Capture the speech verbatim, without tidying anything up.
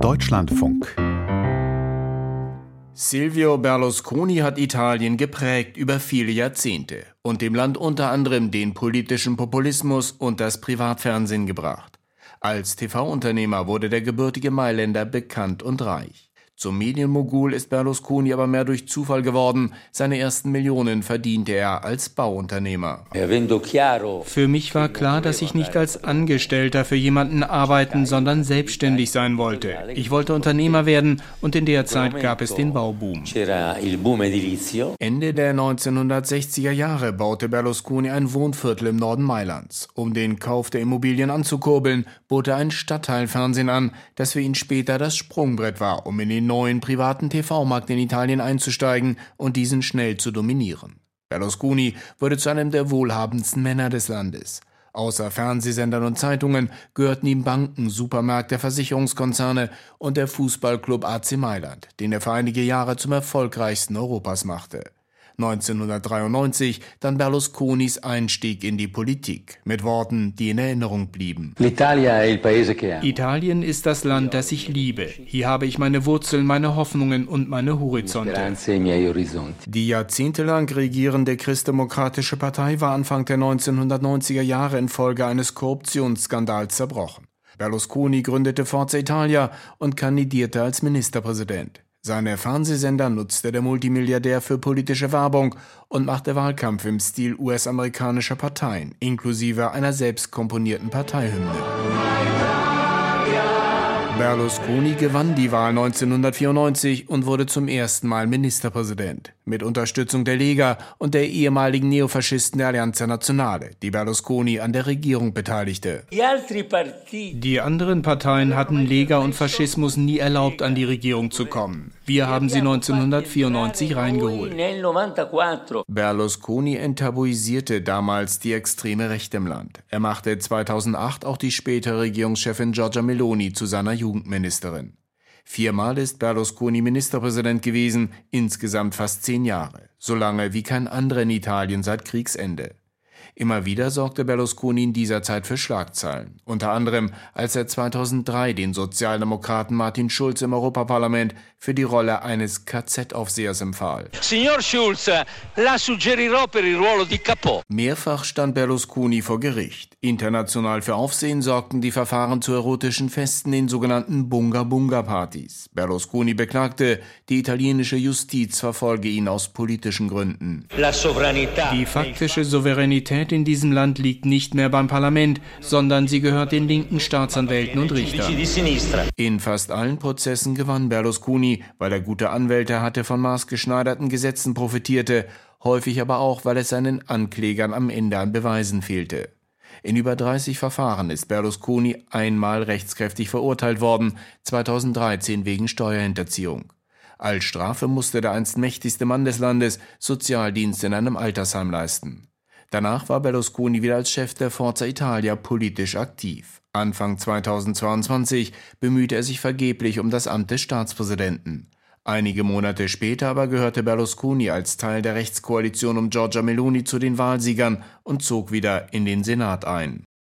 Deutschlandfunk. Silvio Berlusconi hat Italien geprägt über viele Jahrzehnte und dem Land unter anderem den politischen Populismus und das Privatfernsehen gebracht. Als T V-Unternehmer wurde der gebürtige Mailänder bekannt und reich. Zum Medienmogul ist Berlusconi aber mehr durch Zufall geworden. Seine ersten Millionen verdiente er als Bauunternehmer. Für mich war klar, dass ich nicht als Angestellter für jemanden arbeiten, sondern selbstständig sein wollte. Ich wollte Unternehmer werden und in der Zeit gab es den Bauboom. Ende der neunzehnhundertsechziger Jahre baute Berlusconi ein Wohnviertel im Norden Mailands. Um den Kauf der Immobilien anzukurbeln, bot er ein Stadtteilfernsehen an, das für ihn später das Sprungbrett war, um in den neuen privaten T V-Markt in Italien einzusteigen und diesen schnell zu dominieren. Berlusconi wurde zu einem der wohlhabendsten Männer des Landes. Außer Fernsehsendern und Zeitungen gehörten ihm Banken, Supermärkte, Versicherungskonzerne und der Fußballclub A C Mailand, den er für einige Jahre zum erfolgreichsten Europas machte. neunzehnhundertdreiundneunzig dann Berlusconis Einstieg in die Politik, mit Worten, die in Erinnerung blieben. Italien ist das Land, das ich liebe. Hier habe ich meine Wurzeln, meine Hoffnungen und meine Horizonte. Die jahrzehntelang regierende Christdemokratische Partei war Anfang der neunzehnhundertneunziger Jahre infolge eines Korruptionsskandals zerbrochen. Berlusconi gründete Forza Italia und kandidierte als Ministerpräsident. Seine Fernsehsender nutzte der Multimilliardär für politische Werbung und machte Wahlkampf im Stil U S-amerikanischer Parteien, inklusive einer selbst komponierten Parteihymne. Berlusconi gewann die Wahl neunzehnhundertvierundneunzig und wurde zum ersten Mal Ministerpräsident, mit Unterstützung der Lega und der ehemaligen Neofaschisten der Alleanza Nazionale, die Berlusconi an der Regierung beteiligte. Die anderen Parteien hatten Lega und Faschismus nie erlaubt, an die Regierung zu kommen. Wir haben sie neunzehnhundertvierundneunzig reingeholt. Berlusconi enttabuisierte damals die extreme Rechte im Land. Er machte zweitausendacht auch die spätere Regierungschefin Giorgia Meloni zu seiner Jugendministerin. Viermal ist Berlusconi Ministerpräsident gewesen, insgesamt fast zehn Jahre, so lange wie kein anderer in Italien seit Kriegsende. Immer wieder sorgte Berlusconi in dieser Zeit für Schlagzeilen, unter anderem als er zweitausenddrei den Sozialdemokraten Martin Schulz im Europaparlament für die Rolle eines K Z-Aufsehers empfahl. Signor Schulz, la suggerirò per il ruolo di capo. Mehrfach stand Berlusconi vor Gericht. International für Aufsehen sorgten die Verfahren zu erotischen Festen, den sogenannten Bunga-Bunga-Partys. Berlusconi beklagte, die italienische Justiz verfolge ihn aus politischen Gründen. Die faktische Souveränität in diesem Land liegt nicht mehr beim Parlament, sondern sie gehört den linken Staatsanwälten und Richtern. In fast allen Prozessen gewann Berlusconi, weil er gute Anwälte hatte, von maßgeschneiderten Gesetzen profitierte, häufig aber auch, weil es seinen Anklägern am Ende an Beweisen fehlte. In über dreißig Verfahren ist Berlusconi einmal rechtskräftig verurteilt worden, zweitausenddreizehn wegen Steuerhinterziehung. Als Strafe musste der einst mächtigste Mann des Landes Sozialdienst in einem Altersheim leisten. Danach war Berlusconi wieder als Chef der Forza Italia politisch aktiv. Anfang zweitausendzweiundzwanzig bemühte er sich vergeblich um das Amt des Staatspräsidenten. Einige Monate später aber gehörte Berlusconi als Teil der Rechtskoalition um Giorgia Meloni zu den Wahlsiegern und zog wieder in den Senat ein.